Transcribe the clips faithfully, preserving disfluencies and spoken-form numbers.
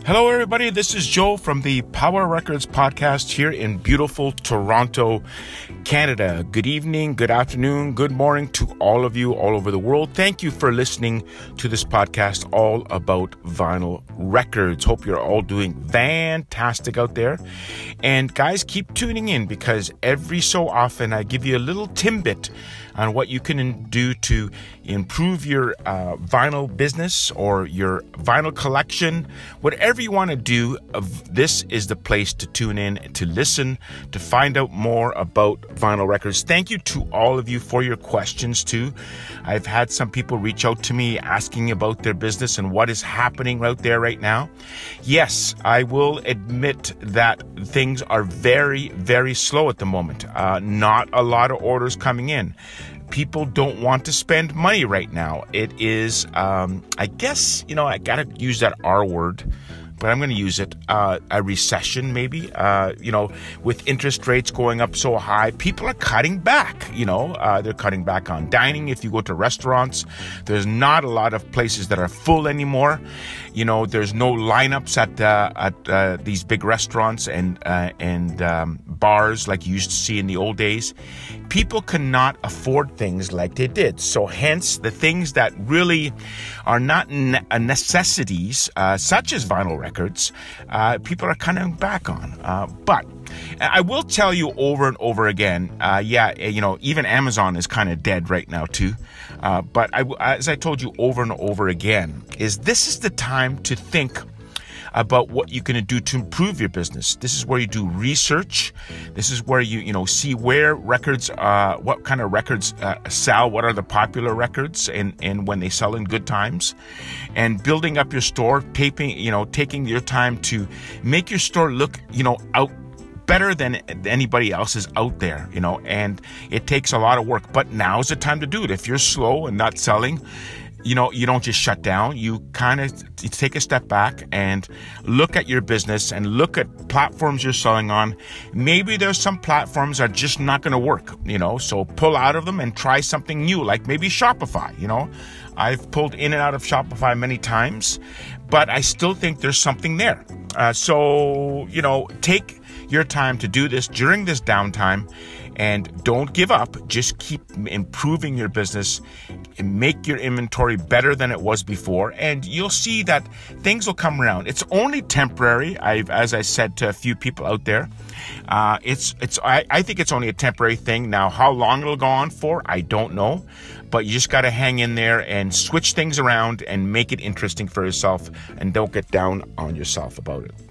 Hello, everybody. This is Joe from the Power Records podcast here in beautiful Toronto, Canada. Good evening, good afternoon, good morning to all of you all over the world. Thank you for listening to this podcast all about vinyl records. Hope you're all doing fantastic out there. And guys, keep tuning in because every so often I give you a little tidbit on what you can do to improve your uh, vinyl business or your vinyl collection. Whatever you want to do, uh, this is the place to tune in, to listen, to find out more about vinyl records. Thank you to all of you for your questions too. I've had some people reach out to me asking about their business and what is happening out there right now. Yes, I will admit that things are very, very slow at the moment. Uh, not a lot of orders coming in. People don't want to spend money right now. It is, um, I guess, you know, I got to use that R word, but I'm going to use it, uh, a recession maybe, uh, you know, with interest rates going up so high, people are cutting back, you know, uh, they're cutting back on dining. If you go to restaurants, there's not a lot of places that are full anymore. You know, there's no lineups at, uh, at, uh, these big restaurants and, uh, and, um, bars like you used to see in the old days. People cannot afford things like they did. So hence the things that really are not ne- necessities, uh, such as vinyl records, uh, people are cutting back on. Uh, but I will tell you over and over again, uh, yeah, you know, even Amazon is kind of dead right now too. Uh, but I, as I told you over and over again, is this is the time to think about what you can do to improve your business. This is where you do research. This is where you, you know, see where records, uh, what kind of records uh, sell, what are the popular records, and, and when they sell in good times, and building up your store, taping, you know, taking your time to make your store look, you know, out better than anybody else is out there, you know, and it takes a lot of work, but now's the time to do it. If you're slow and not selling, you know, you don't just shut down. You kind of take a step back and look at your business and look at platforms you're selling on. Maybe there's some platforms that are just not going to work, you know, so pull out of them and try something new, like maybe Shopify, you know. I've pulled in and out of Shopify many times, but I still think there's something there. Uh, so, you know, take your time to do this during this downtime and don't give up. Just keep improving your business and make your inventory better than it was before, and you'll see that things will come around. It's only temporary. I've, as I said to a few people out there, uh, it's it's. I, I think it's only a temporary thing. Now, how long it'll go on for, I don't know, but you just got to hang in there and switch things around and make it interesting for yourself, and don't get down on yourself about it.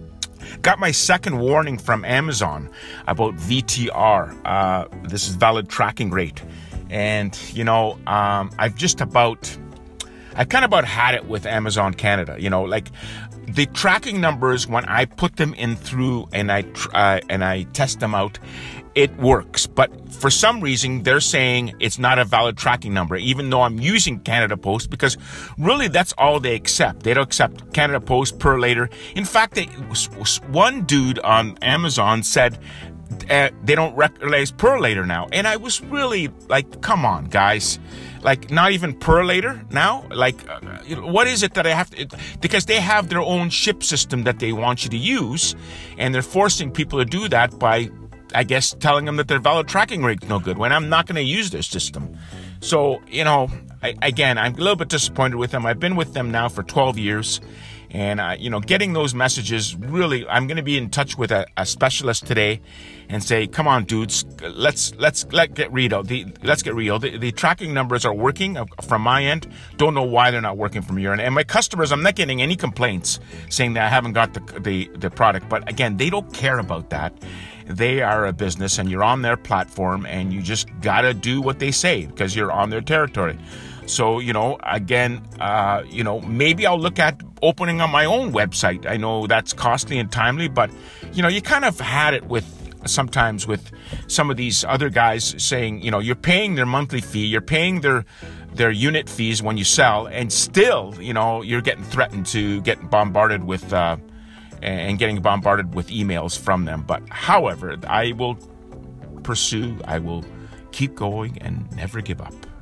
Got my second warning from Amazon about V T R. Uh, this is valid tracking rate. And, you know, um, I've just about, I've kind of about had it with Amazon Canada. You know, like the tracking numbers, when I put them in through and I, uh, and I test them out, it works. But for some reason, they're saying it's not a valid tracking number, even though I'm using Canada Post, because really that's all they accept. They don't accept Canada Post, Purolator. In fact, they, one dude on Amazon said uh, they don't recognize Purolator now. And I was really like, come on, guys. Like, not even Purolator now? Like, uh, you know, what is it that I have to... It, because they have their own ship system that they want you to use, and they're forcing people to do that by, I guess, telling them that their valid tracking rate's no good when I'm not going to use their system. So, you know, I, again, I'm a little bit disappointed with them. I've been with them now for twelve years. And, uh, you know, getting those messages, really, I'm going to be in touch with a, a specialist today and say, come on, dudes, let's let's let get real. The, let's get real. The, the tracking numbers are working from my end. Don't know why they're not working from your end. And my customers, I'm not getting any complaints saying that I haven't got the, the, the product. But again, they don't care about that. They are a business and you're on their platform and you just got to do what they say because you're on their territory. So, you know, again, uh, you know, maybe I'll look at opening on my own website. I know that's costly and timely, but, you know, you kind of had it with sometimes with some of these other guys saying, you know, you're paying their monthly fee, you're paying their their unit fees when you sell, and still, you know, you're getting threatened to get bombarded with uh, and getting bombarded with emails from them. But however, I will pursue, I will keep going and never give up.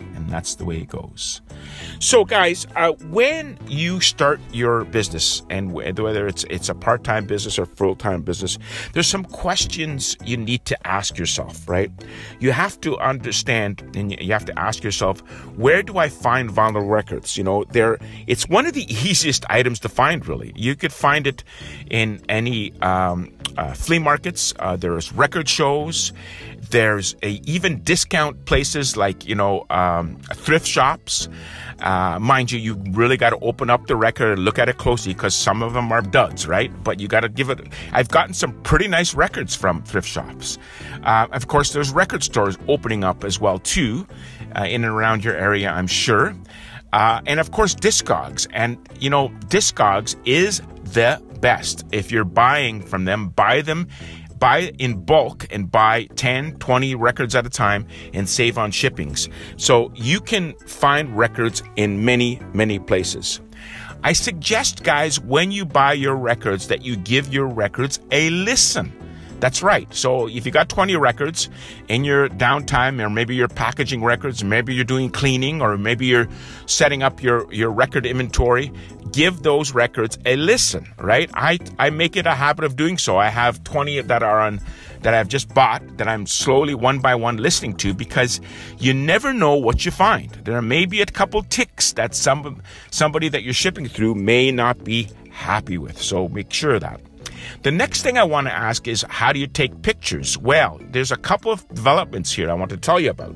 And that's the way it goes. So, guys, uh, when you start your business, and whether it's it's a part-time business or full-time business, there's some questions you need to ask yourself, right? You have to understand, and you have to ask yourself, where do I find vinyl records? You know, there. It's one of the easiest items to find, really. You could find it in any um, uh, flea markets. Uh, there's record shows. There's a, even discount places like, you know, um, thrift shops. Uh, mind you, you really got to open up the record and look at it closely because some of them are duds, right? But you got to give it. I've gotten some pretty nice records from thrift shops. Uh, of course, there's record stores opening up as well, too, uh, in and around your area, I'm sure. Uh, and of course, Discogs. And, you know, Discogs is the best. If you're buying from them, buy them. Buy in bulk and buy ten, twenty records at a time and save on shippings. So you can find records in many, many places. I suggest, guys, when you buy your records that you give your records a listen. That's right. So if you got twenty records in your downtime, or maybe you're packaging records, maybe you're doing cleaning, or maybe you're setting up your, your record inventory, give those records a listen, right? I, I make it a habit of doing so. I have twenty that are on, that I've just bought, that I'm slowly one by one listening to, because you never know what you find. There may be a couple ticks that some, somebody that you're shipping through may not be happy with. So make sure of that. The next thing I want to ask is, how do you take pictures? Well, there's a couple of developments here I want to tell you about.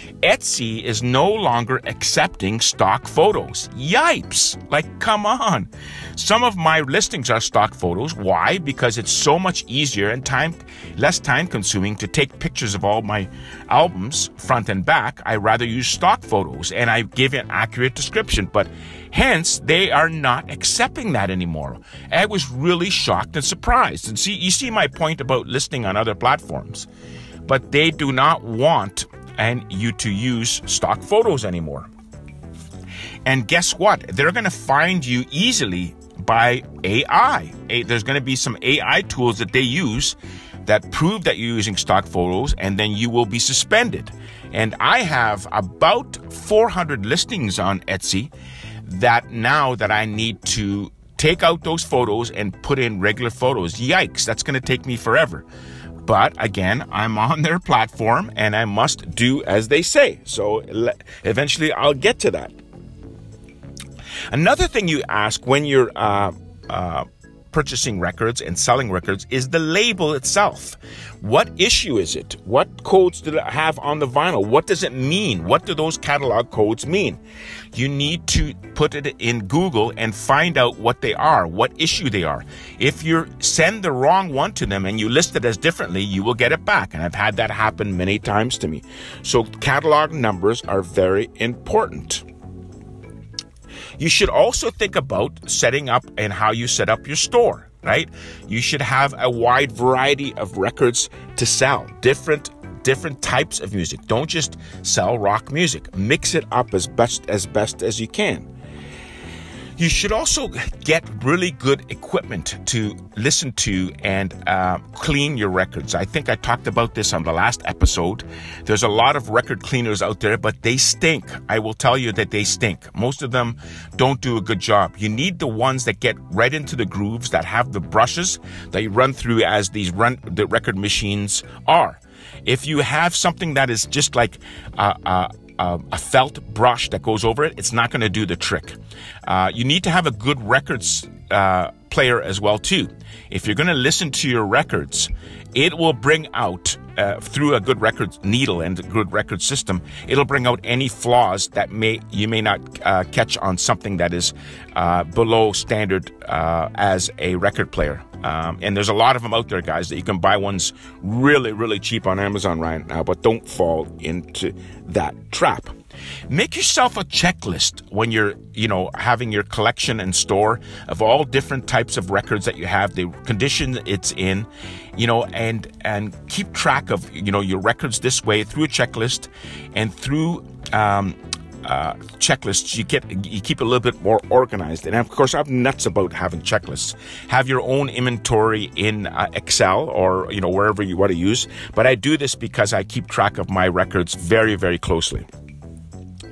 Etsy is no longer accepting stock photos. Yipes! Like, come on. Some of my listings are stock photos. Why? Because it's so much easier and time less time consuming to take pictures of all my albums front and back. I rather use stock photos, and I give an accurate description, but hence they are not accepting that anymore. I was really shocked and surprised. And see, you see my point about listing on other platforms, but they do not want and you to use stock photos anymore. And guess what? They're going to find you easily by A I. A, there's going to be some A I tools that they use that prove that you're using stock photos, and then you will be suspended. And I have about four hundred listings on Etsy that now that I need to take out those photos and put in regular photos. Yikes, that's going to take me forever. But again, I'm on their platform and I must do as they say. So eventually I'll get to that. Another thing you ask when you're uh, uh, purchasing records and selling records is the label itself. What issue is it? What codes do it have on the vinyl? What does it mean? What do those catalog codes mean? You need to put it in Google and find out what they are, what issue they are. If you send the wrong one to them and you list it as differently, you will get it back. And I've had that happen many times to me. So catalog numbers are very important. You should also think about setting up and how you set up your store, right? You should have a wide variety of records to sell, different different types of music. Don't just sell rock music. Mix it up as best as best as you can. You should also get really good equipment to listen to and uh, clean your records. I think I talked about this on the last episode. There's a lot of record cleaners out there, but they stink. I will tell you that they stink. Most of them don't do a good job. You need the ones that get right into the grooves, that have the brushes that you run through as these run the record machines are. If you have something that is just like uh, uh, Uh, a felt brush that goes over it, it's not going to do the trick. Uh, you need to have a good records uh, player as well too. If you're going to listen to your records, it will bring out uh, through a good record needle and a good record system, it'll bring out any flaws that may you may not uh, catch on something that is uh, below standard uh, as a record player. Um, and there's a lot of them out there, guys, that you can buy ones really, really cheap on Amazon right now, but don't fall into that trap. Make yourself a checklist when you're, you know, having your collection and store of all different types of records that you have, the condition it's in, you know, and, and keep track of, you know, your records this way through a checklist and through, um, Uh, checklists, you get you keep a little bit more organized. And of course, I'm nuts about having checklists. Have your own inventory in uh, Excel or you know wherever you want to use. But I do this because I keep track of my records very, very closely.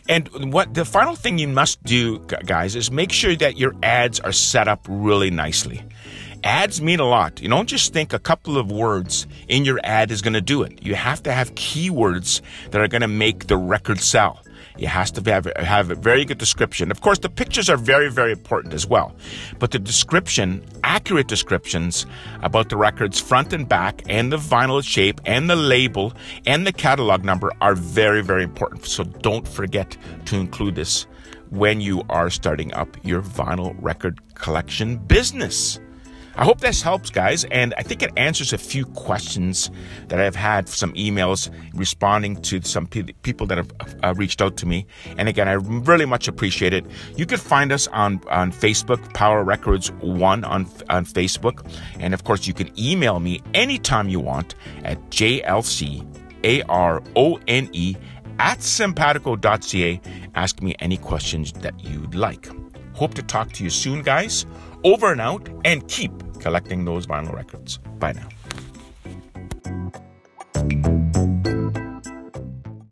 And what the final thing you must do, guys, is make sure that your ads are set up really nicely. Ads mean a lot. You don't just think a couple of words in your ad is going to do it. You have to have keywords that are going to make the record sell. It has to have, have a very good description. Of course, the pictures are very, very important as well. But the description, accurate descriptions about the record's front and back and the vinyl shape and the label and the catalog number are very, very important. So don't forget to include this when you are starting up your vinyl record collection business. I hope this helps, guys, and I think it answers a few questions that I've had, some emails responding to some pe- people that have uh, reached out to me. And again, I really much appreciate it. You can find us on, on Facebook, Power Records one on, on Facebook. And of course, you can email me anytime you want at J L C A R O N E at simpatico dot c a. Ask me any questions that you'd like. Hope to talk to you soon, guys. Over and out, and keep collecting those vinyl records. Bye now.